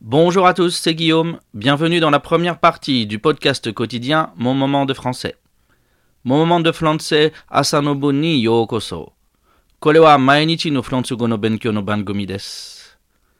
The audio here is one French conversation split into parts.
Bonjour à tous, c'est Guillaume. Bienvenue dans la première partie du podcast quotidien Mon moment de français. Mon moment de français, Asanobu ni yokoso. Kore wa mainichi no fransugo no benkyou no bangumi desu.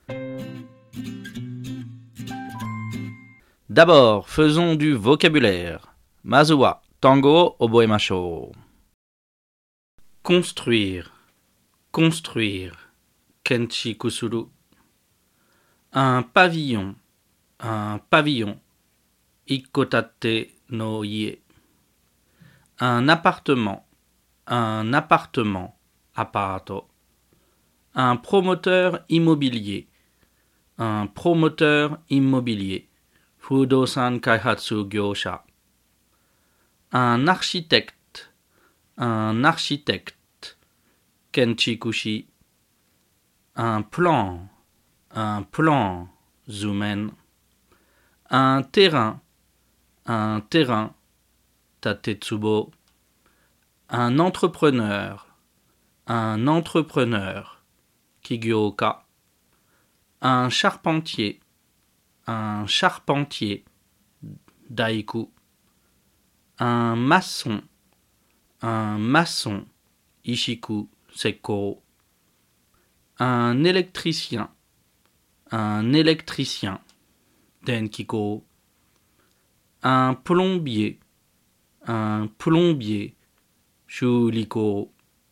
D'abord, faisons du vocabulaire. Mazu wa tango o oboemashou. Construire. Construire. Kenchi kusuru. Un pavillon. Un pavillon. Ikotate no ie. Un appartement. Un appartement. Apparato. Un promoteur immobilier. Un promoteur immobilier. Fudosan kaihatsu gyosha. Un architecte. Un architecte. Kenchikushi. Un plan. Un plan. Zumen. Un terrain. Un terrain. Tatetsubo. Un entrepreneur. Un entrepreneur. Kigyoka. Un charpentier. Un charpentier. Daiku. Un maçon. Un maçon. Ishiku. Sekko. Un électricien. Un électricien. Denkiko. Un plombier. Un plombier. Shuliko.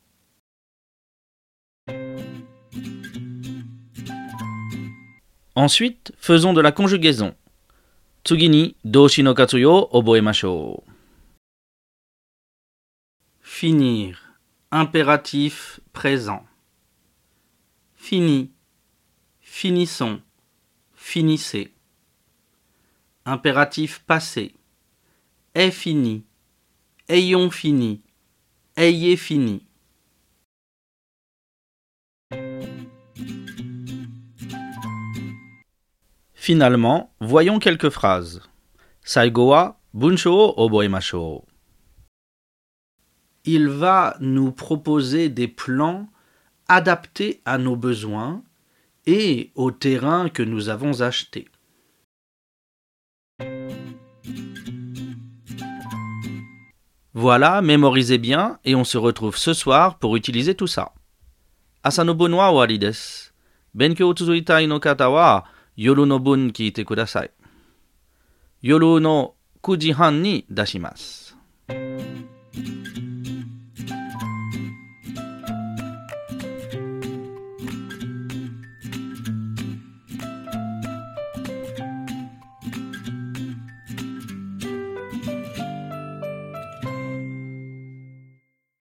Ensuite, faisons de la conjugaison. Tsugi ni doushi no katsuyo oboemashou. Finir. Impératif présent. Fini. Finissons. Finissez. Impératif passé. Est fini. Ayons fini. Ayez fini. Finalement, voyons quelques phrases. Saigo wa bunsho o oboemashou. Il va nous proposer des plans adaptés à nos besoins et au terrain que nous avons acheté. Voilà, mémorisez bien et on se retrouve ce soir pour utiliser tout ça. Asanobu no wa owari desu. Benkyou o tsuzuitai no kata wa yoru no bun kiite kudasai. Yoru no 9 時半に出します。